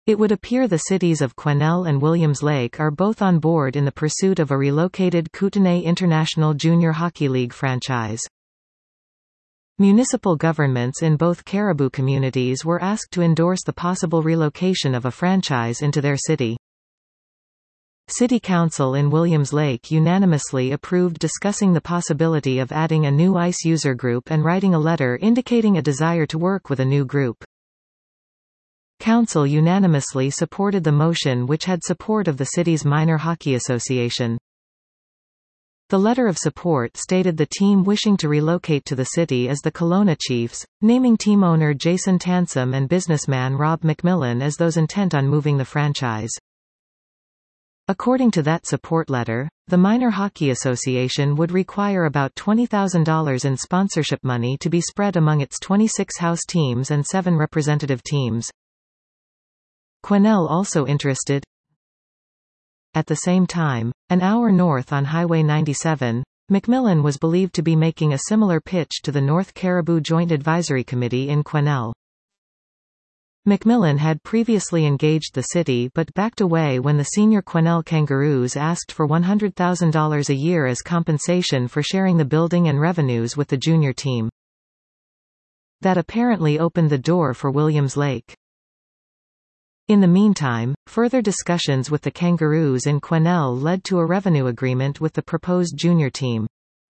It would appear the cities of Quesnel and Williams Lake are both on board in the pursuit of a relocated Kootenay International Junior Hockey League franchise. Municipal governments in both Caribou communities were asked to endorse the possible relocation of a franchise into their city. City Council in Williams Lake unanimously approved discussing the possibility of adding a new ice user group and writing a letter indicating a desire to work with a new group. Council unanimously supported the motion, which had support of the city's Minor Hockey Association. The letter of support stated the team wishing to relocate to the city is the Kelowna Chiefs, naming team owner Jason Tansom and businessman Rob McMillan as those intent on moving the franchise. According to that support letter, the Minor Hockey Association would require about $20,000 in sponsorship money to be spread among its 26 house teams and 7 representative teams. Quesnel also interested. At the same time, an hour north on Highway 97, McMillan was believed to be making a similar pitch to the North Caribou Joint Advisory Committee in Quesnel. McMillan had previously engaged the city but backed away when the senior Quesnel Kangaroos asked for $100,000 a year as compensation for sharing the building and revenues with the junior team. That apparently opened the door for Williams Lake. In the meantime, further discussions with the Kangaroos in Quesnel led to a revenue agreement with the proposed junior team.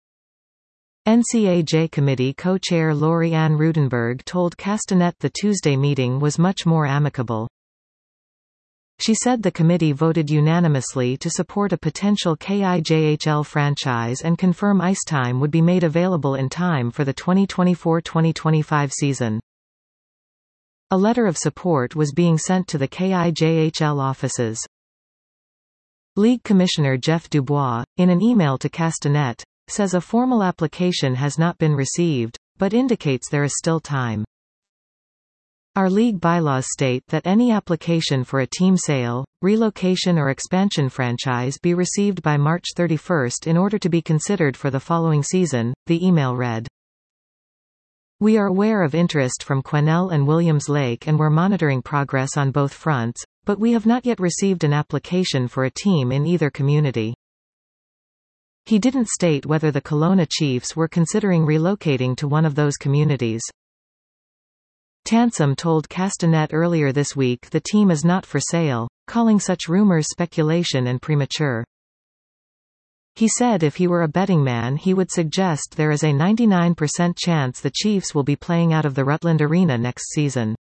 NCAJ Committee co-chair Lori Ann Rudenberg told Castanet the Tuesday meeting was much more amicable. She said the committee voted unanimously to support a potential KIJHL franchise and confirm ice time would be made available in time for the 2024-2025 season. A letter of support was being sent to the KIJHL offices. League Commissioner Jeff Dubois, in an email to Castanet, says a formal application has not been received, but indicates there is still time. Our league bylaws state that any application for a team sale, relocation or expansion franchise be received by March 31 in order to be considered for the following season, the email read. We are aware of interest from Quesnel and Williams Lake and we're monitoring progress on both fronts, but we have not yet received an application for a team in either community. He didn't state whether the Kelowna Chiefs were considering relocating to one of those communities. Tansom told Castanet earlier this week the team is not for sale, calling such rumors speculation and premature. He said if he were a betting man he would suggest there is a 99% chance the Chiefs will be playing out of the Rutland Arena next season.